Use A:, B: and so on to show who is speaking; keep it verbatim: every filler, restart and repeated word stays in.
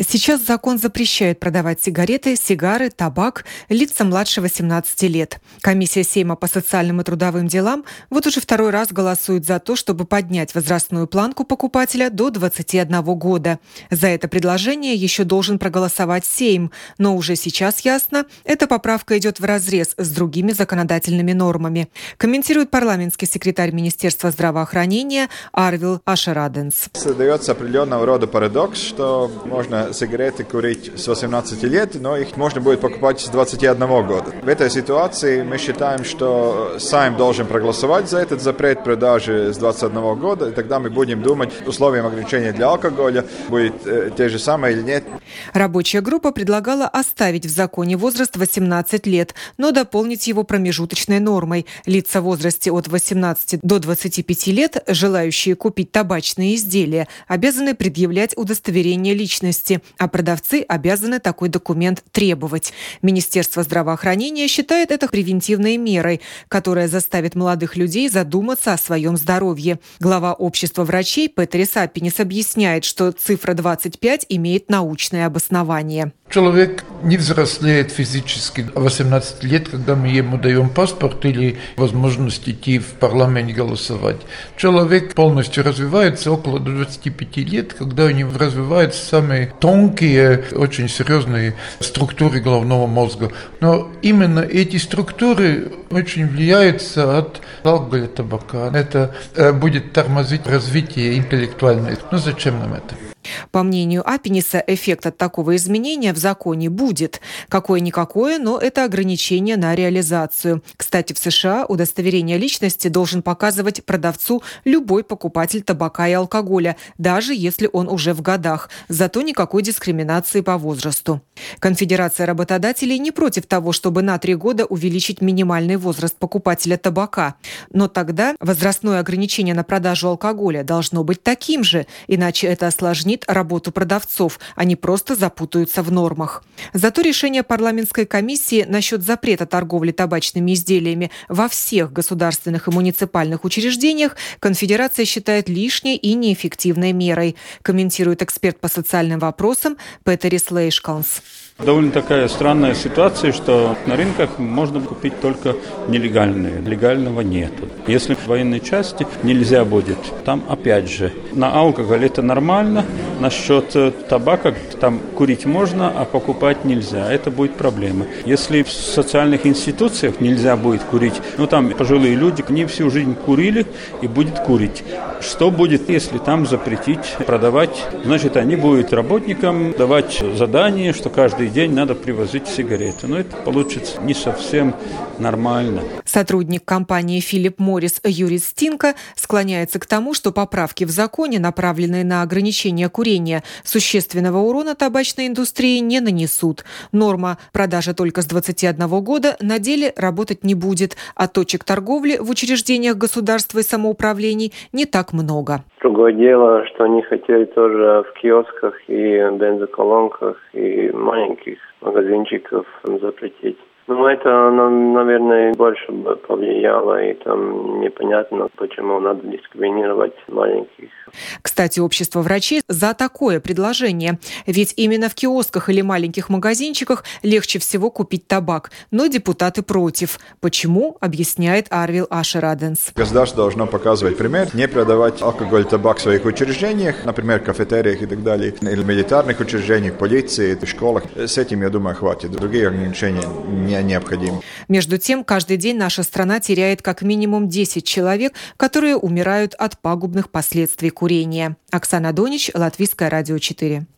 A: Сейчас закон запрещает продавать сигареты, сигары, табак лицам младше восемнадцати лет. Комиссия Сейма по социальным и трудовым делам вот уже второй раз голосует за то, чтобы поднять возрастную планку покупателя до двадцати одного года. За это предложение еще должен проголосовать Сейм, но уже сейчас ясно, эта поправка идет вразрез с другими законодательными нормами. Комментирует парламентский секретарь Министерства здравоохранения Арвил Ашераденс.
B: Создается определенного рода парадокс, что можно сигареты курить с восемнадцати лет, но их можно будет покупать с двадцати одного года. В этой ситуации мы считаем, что Сейм должен проголосовать за этот запрет продажи с двадцати одного года, и тогда мы будем думать, условием ограничения для алкоголя будет э, те же самые или нет.
A: Рабочая группа предлагала оставить в законе возраст восемнадцать лет, но дополнить его промежуточной нормой. Лица в возрасте от восемнадцати до двадцати пяти лет, желающие купить табачные изделия, обязаны предъявлять удостоверение личности, а продавцы обязаны такой документ требовать. Министерство здравоохранения считает это превентивной мерой, которая заставит молодых людей задуматься о своем здоровье. Глава общества врачей Петерис Аппинис объясняет, что цифра двадцать пять имеет научное обоснование.
C: Человек не взрослеет физически в восемнадцать лет, когда мы ему даем паспорт или возможность идти в парламент голосовать. Человек полностью развивается около двадцати пяти лет, когда у него развиваются самые тонкие, очень серьезные структуры головного мозга. Но именно эти структуры очень влияются от алкоголя, табака. Это будет тормозить развитие интеллектуальное. Но зачем нам это?
A: По мнению Аппиниса, эффект от такого изменения в законе будет. Какое-никакое, но это ограничение на реализацию. Кстати, в США удостоверение личности должен показывать продавцу любой покупатель табака и алкоголя, даже если он уже в годах. Зато никакой дискриминации по возрасту. Конфедерация работодателей не против того, чтобы на три года увеличить минимальный возраст покупателя табака. Но тогда возрастное ограничение на продажу алкоголя должно быть таким же, иначе это осложнит работу продавцов, они просто запутаются в нормах. Зато решение парламентской комиссии насчет запрета торговли табачными изделиями во всех государственных и муниципальных учреждениях Конфедерация считает лишней и неэффективной мерой, комментирует эксперт по социальным вопросам Петерис Лейшкалнс.
D: Довольно такая странная ситуация, что на рынках можно купить только нелегальные. Легального нету. Если в военной части нельзя будет, там опять же на алкоголь это нормально, насчет табака там курить можно, а покупать нельзя. Это будет проблема. Если в социальных институциях нельзя будет курить, ну там пожилые люди, они всю жизнь курили и будут курить. Что будет, если там запретить продавать? Значит, они будут работникам давать задание, что каждый день надо привозить сигареты. Но это получится не совсем нормально.
A: Сотрудник компании Филипп Моррис Юрий Стинка склоняется к тому, что поправки в законе, направленные на ограничение курения, существенного урона табачной индустрии не нанесут. Норма продажи только с двадцати одного года на деле работать не будет, а точек торговли в учреждениях государства и самоуправлений не так много.
E: Другое дело, что они хотели тоже в киосках и бензоколонках и маленьких магазинчиков запретить. Ну, это, наверное, больше бы повлияло, и там непонятно, почему надо дискриминировать маленьких.
A: Кстати, общество врачей за такое предложение. Ведь именно в киосках или маленьких магазинчиках легче всего купить табак. Но депутаты против. Почему, объясняет Арвил Ашераденс.
B: Государство должно показывать пример, не продавать алкоголь, табак в своих учреждениях, например, кафетериях и так далее, или милитарных учреждениях, полиции, школах. С этим, я думаю, хватит. Другие ограничения не необходимы.
A: Между тем, каждый день наша страна теряет как минимум десять человек, которые умирают от пагубных последствий курения. Оксана Донич, Латвийское радио четыре.